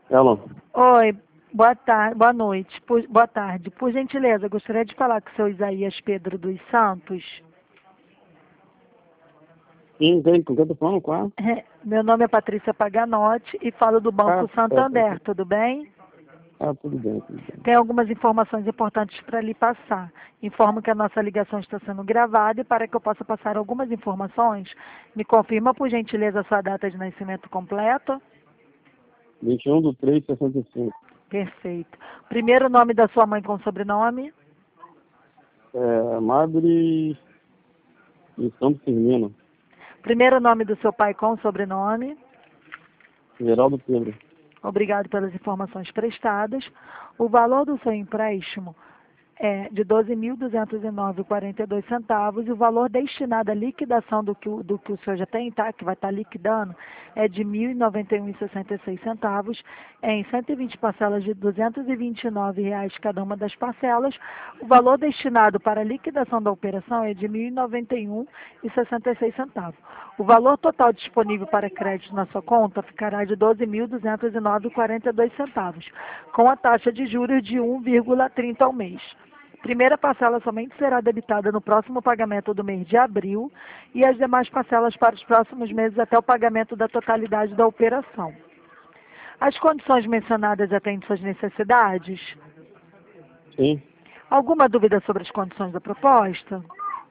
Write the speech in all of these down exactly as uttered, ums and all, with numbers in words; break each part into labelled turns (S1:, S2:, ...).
S1: Alô?
S2: Oi, boa tarde, boa noite, por- boa tarde. Por gentileza, gostaria de falar com o seu Isaías Pedro dos Santos.
S1: Sim, tem, com quem eu tô falando? Qual?
S2: É, Meu nome é Patrícia Paganotti e falo do
S1: Ah,
S2: Banco
S1: tá, tá, tá.
S2: Santander, tudo bem?
S1: Ah, tudo bem, tudo bem.
S2: Tem algumas informações importantes para lhe passar. Informo que a nossa ligação está sendo gravada e para que eu possa passar algumas informações, me confirma por gentileza a sua data de nascimento completa?
S1: vinte e um do três de sessenta e cinco.
S2: Perfeito. Primeiro nome da sua mãe com sobrenome?
S1: É, Madre de Santo Firmino,
S2: Primeiro nome do seu pai com sobrenome?
S1: Geraldo Pedro.
S2: Obrigado pelas informações prestadas. O valor do seu empréstimo é de doze mil duzentos e nove vírgula quarenta e dois centavos e o valor destinado à liquidação do que, o- do que o senhor já tem, tá? Que vai estar liquidando, é de mil e noventa e um vírgula sessenta e seis centavos em cento e vinte parcelas de duzentos e vinte e nove reais cada uma das parcelas. O valor destinado para a liquidação da operação é de mil e noventa e um vírgula sessenta e seis centavos. O valor total disponível para crédito na sua conta ficará de doze mil duzentos e nove vírgula quarenta e dois centavos, com a taxa de juros de um vírgula trinta ao mês. Primeira parcela somente será debitada no próximo pagamento do mês de abril e as demais parcelas para os próximos meses até o pagamento da totalidade da operação. As condições mencionadas atendem suas necessidades?
S1: Sim?
S2: Alguma dúvida sobre as condições da proposta?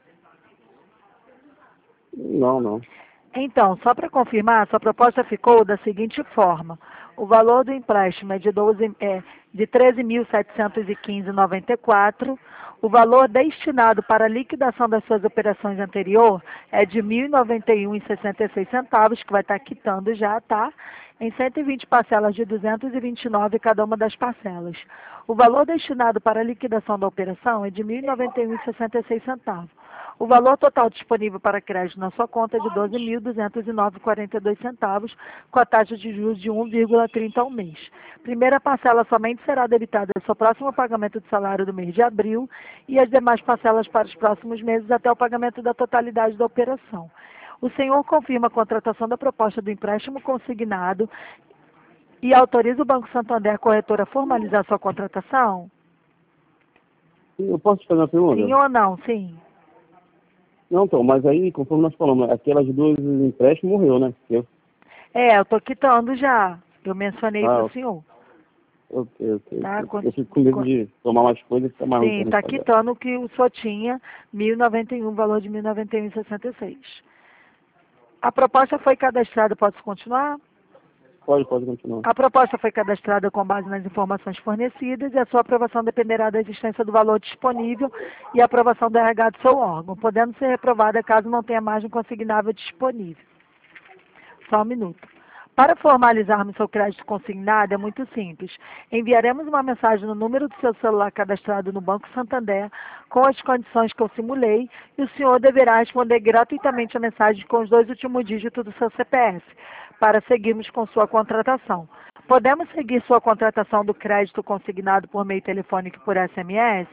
S1: Não, não.
S2: Então, só para confirmar, sua proposta ficou da seguinte forma: o valor do empréstimo é de, doze, é, de treze mil setecentos e quinze vírgula noventa e quatro. O valor destinado para a liquidação das suas operações anterior é de mil e noventa e um vírgula sessenta e seis centavos, que vai estar quitando já, tá? Em cento e vinte parcelas de duzentos e vinte e nove cada uma das parcelas. O valor destinado para a liquidação da operação é de mil e noventa e um vírgula sessenta e seis centavos. O valor total disponível para crédito na sua conta é de doze mil duzentos e nove vírgula quarenta e dois centavos, com a taxa de juros de um vírgula trinta ao mês. Primeira parcela somente será debitada no seu próximo pagamento de salário do mês de abril e as demais parcelas para os próximos meses até o pagamento da totalidade da operação. O senhor confirma a contratação da proposta do empréstimo consignado e autoriza o Banco Santander Corretora a formalizar sua contratação?
S1: Eu posso te fazer uma
S2: Sim
S1: pergunta?
S2: ou não? Sim.
S1: Não, então, mas aí, conforme nós falamos, aquelas duas empréstimos morreu, né? Eu,
S2: É, eu estou quitando já. Eu mencionei para
S1: ah,
S2: o senhor.
S1: ok, ok,
S2: Tá?
S1: ok.
S2: Con-
S1: Eu fico com medo
S2: con-
S1: de tomar mais coisa e ficar mais ruim
S2: Sim,
S1: pra gente
S2: está
S1: pagar.
S2: quitando o que o senhor tinha, mil e noventa e um, valor de mil e noventa e um vírgula sessenta e seis. A proposta foi cadastrada, posso continuar?
S1: Pode, pode continuar.
S2: A proposta foi cadastrada com base nas informações fornecidas e a sua aprovação dependerá da existência do valor disponível e a aprovação do R H do seu órgão, podendo ser reprovada caso não tenha margem consignável disponível. Só um minuto. Para formalizarmos seu crédito consignado é muito simples. Enviaremos uma mensagem no número do seu celular cadastrado no Banco Santander com as condições que eu simulei e o senhor deverá responder gratuitamente a mensagem com os dois últimos dígitos do seu C P F para seguirmos com sua contratação. Podemos seguir sua contratação do crédito consignado por meio telefônico e por S M S?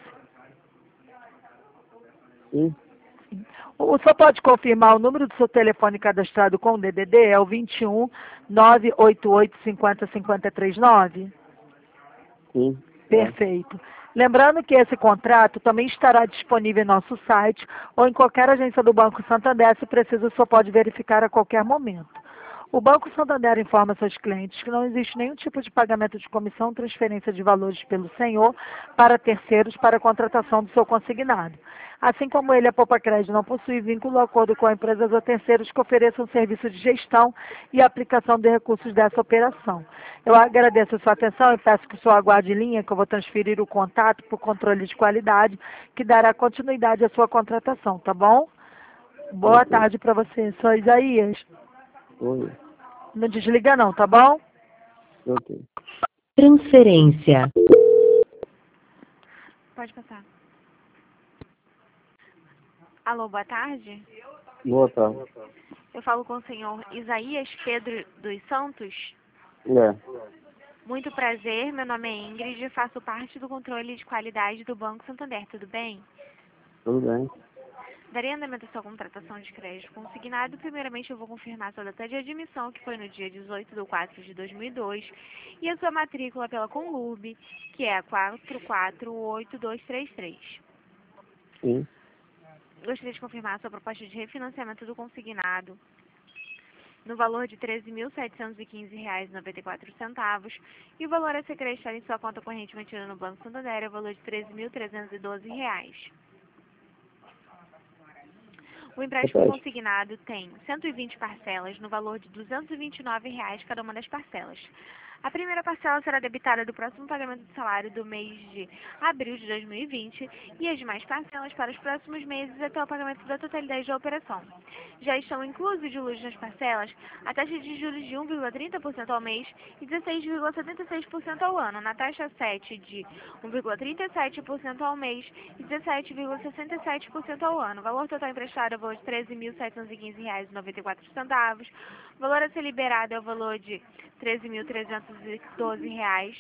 S1: Sim?
S2: O senhor pode confirmar o número do seu telefone cadastrado com o D D D? É o vinte e um, nove oito oito, cinquenta, cinquenta e três, nove?
S1: Sim? É.
S2: Perfeito. Lembrando que esse contrato também estará disponível em nosso site ou em qualquer agência do Banco Santander, se preciso, o senhor pode verificar a qualquer momento. O Banco Santander informa seus clientes que não existe nenhum tipo de pagamento de comissão ou transferência de valores pelo senhor para terceiros para a contratação do seu consignado. Assim como ele, a Poupa Crédito não possui vínculo ou acordo com empresas ou terceiros que ofereçam serviço de gestão e aplicação de recursos dessa operação. Eu agradeço a sua atenção e peço que o senhor aguarde em linha, que eu vou transferir o contato para o controle de qualidade, que dará continuidade à sua contratação, tá bom? Boa
S1: Ok.
S2: tarde para você. Sou Isaías.
S1: Oi.
S2: Não desliga não, tá bom?
S1: Ok.
S3: Transferência.
S4: Pode passar. Alô, boa tarde.
S1: Boa tarde.
S4: Eu falo com o senhor Isaías Pedro dos Santos.
S1: É.
S4: Muito prazer, meu nome é Ingrid e faço parte do controle de qualidade do Banco Santander, tudo bem?
S1: Tudo bem.
S4: Daria andamento à sua contratação de crédito consignado. Primeiramente, eu vou confirmar a sua data de admissão, que foi no dia dezoito de quatro de dois mil e dois, e a sua matrícula pela Conlub, que é a quatro quatro oito dois três três.
S1: Sim.
S4: Gostaria de confirmar a sua proposta de refinanciamento do consignado no valor de treze mil setecentos e quinze reais e noventa e quatro centavos, e o valor a ser creditado em sua conta corrente mantida no Banco Santander é o valor de treze mil trezentos e doze reais. O empréstimo
S1: Repete.
S4: consignado tem cento e vinte parcelas no valor de duzentos e vinte e nove reais cada uma das parcelas. A primeira parcela será debitada do próximo pagamento do salário do mês de abril de dois mil e vinte e as demais parcelas para os próximos meses até o pagamento da totalidade da operação. Já estão inclusos de juros nas parcelas a taxa de juros de um vírgula trinta por cento ao mês e dezesseis vírgula setenta e seis por cento ao ano, na taxa sete de um vírgula trinta e sete por cento ao mês e dezessete vírgula sessenta e sete por cento ao ano. O valor total emprestado é o valor de treze mil setecentos e quinze reais e noventa e quatro centavos. O valor a ser liberado é o valor de treze mil trezentos e doze reais.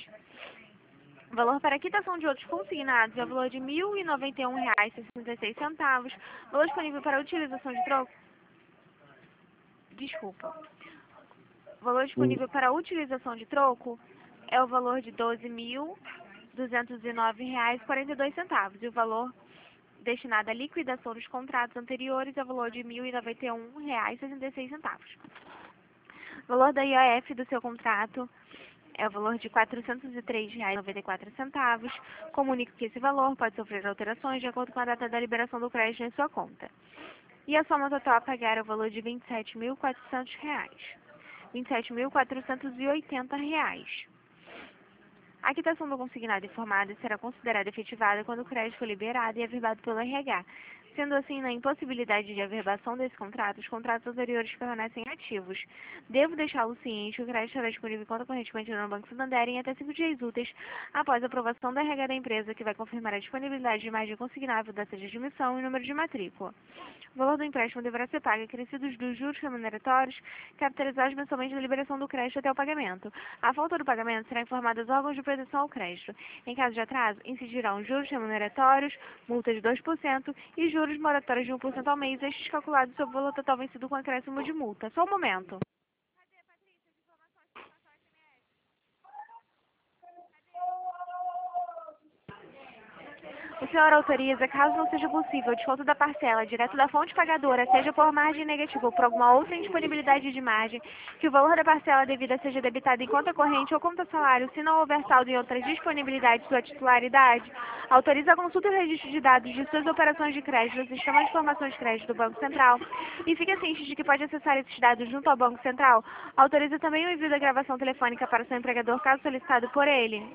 S4: O valor para quitação de outros consignados é o valor de mil e noventa e um reais e sessenta e seis centavos. O valor disponível para utilização de troco... Desculpa. O valor disponível para utilização de troco é o valor de doze mil duzentos e nove reais e quarenta e dois centavos. E o valor destinado à liquidação dos contratos anteriores é o valor de mil e noventa e um reais e sessenta e seis centavos. O valor da I O F do seu contrato é o valor de quatrocentos e três reais e noventa e quatro centavos. Comunico que esse valor pode sofrer alterações de acordo com a data da liberação do crédito em sua conta. E a soma total a pagar é o valor de vinte e sete mil e quatrocentos reais. vinte e sete mil quatrocentos e oitenta reais. A quitação do consignado informado será considerada efetivada quando o crédito for liberado e averbado pelo R H. Sendo assim, na impossibilidade de averbação desse contrato, os contratos anteriores permanecem ativos. Devo deixá-lo ciente que o crédito estará disponível em conta correntemente no Banco Santander em até cinco dias úteis após a aprovação do R H da empresa, que vai confirmar a disponibilidade de imagem consignável, data de admissão e número de matrícula. O valor do empréstimo deverá ser pago acrescidos dos juros remuneratórios, capitalizados mensalmente da liberação do crédito até o pagamento. A falta do pagamento será informada aos órgãos de proteção ao crédito. Em caso de atraso, incidirão juros remuneratórios, multa de dois por cento e juros moratórios de um por cento ao mês, estes calculados sobre o valor total vencido com acréscimo de multa. Só um momento. O senhor autoriza, caso não seja possível, o desconto da parcela direto da fonte pagadora, seja por margem negativa ou por alguma outra indisponibilidade de margem, que o valor da parcela devida seja debitado em conta corrente ou conta salário, se não houver saldo em outras disponibilidades de sua titularidade. Autoriza a consulta e registro de dados de suas operações de crédito no Sistema de Informações de Crédito do Banco Central e fica ciente de que pode acessar esses dados junto ao Banco Central. Autoriza também o envio da gravação telefônica para o seu empregador, caso solicitado por ele.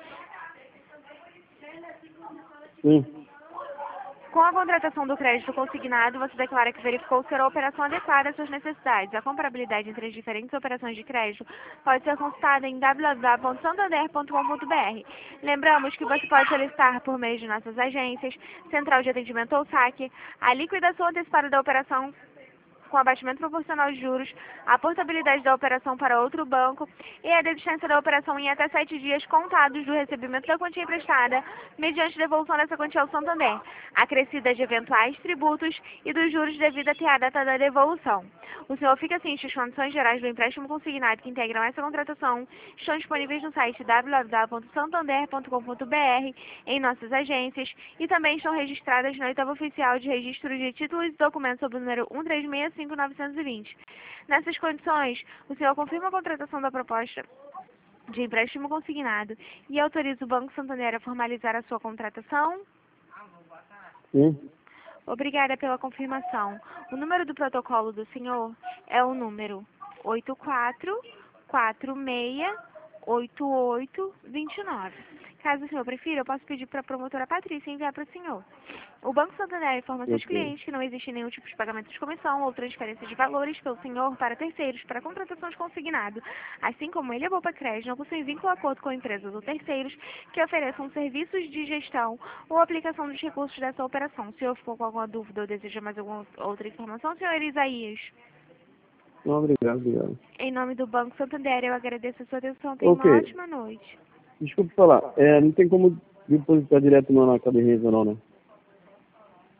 S1: Sim.
S4: Com a contratação do crédito consignado, você declara que verificou ser a operação adequada às suas necessidades. A comparabilidade entre as diferentes operações de crédito pode ser consultada em w w w ponto santander ponto com ponto b r. Lembramos que você pode solicitar por meio de nossas agências, central de atendimento ou saque, a liquidação antecipada da operação com abatimento proporcional de juros, a portabilidade da operação para outro banco e a desistência da operação em até sete dias contados do recebimento da quantia emprestada, mediante devolução dessa quantia ao Santander, acrescida de eventuais tributos e dos juros devido até a data da devolução. O senhor fica ciente das condições gerais do empréstimo consignado que integram essa contratação, estão disponíveis no site w w w ponto santander ponto com ponto b r, em nossas agências, e também estão registradas na oitava oficial de registro de títulos e documentos sob o número um três seis cinco nove dois zero. Nessas condições, o senhor confirma a contratação da proposta de empréstimo consignado e autoriza o Banco Santander a formalizar a sua contratação?
S1: Sim.
S4: Obrigada pela confirmação. O número do protocolo do senhor é o número oito quatro quatro seis oito oito dois nove. Caso o senhor prefira, eu posso pedir para a promotora Patrícia enviar para o senhor. O Banco Santander informa seus
S1: Ok.
S4: clientes que não existe nenhum tipo de pagamento de comissão ou transferência de valores pelo senhor para terceiros para contratação de consignado, assim como ele e a Bopa Crédito não possuem vínculo ou acordo com empresas ou terceiros que ofereçam serviços de gestão ou aplicação dos recursos dessa operação. Se o senhor ficou com alguma dúvida ou deseja mais alguma outra informação, senhor Isaías?
S1: Não, obrigado, obrigado.
S4: Em nome do Banco Santander, eu agradeço a sua atenção. Tenha
S1: Ok.
S4: uma ótima noite.
S1: Desculpe falar, é, não tem como depositar direto não na caderneta não, né?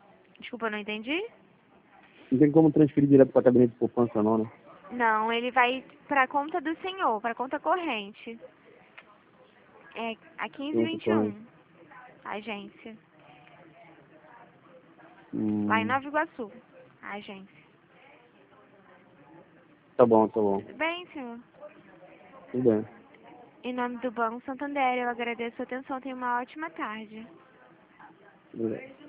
S4: Desculpa, eu não entendi?
S1: Não tem como transferir direto para a caderneta de poupança, não, né?
S4: Não, ele vai para a conta do senhor, para a conta corrente. É a quinze e vinte e um, a agência.
S1: Hum,
S4: Lá em Nova Iguaçu, a agência.
S1: Tá bom, tá bom.
S4: Tudo bem, senhor?
S1: Tudo bem.
S4: Em nome do Banco Santander, eu agradeço a atenção. Tenha uma ótima tarde.
S1: Obrigado.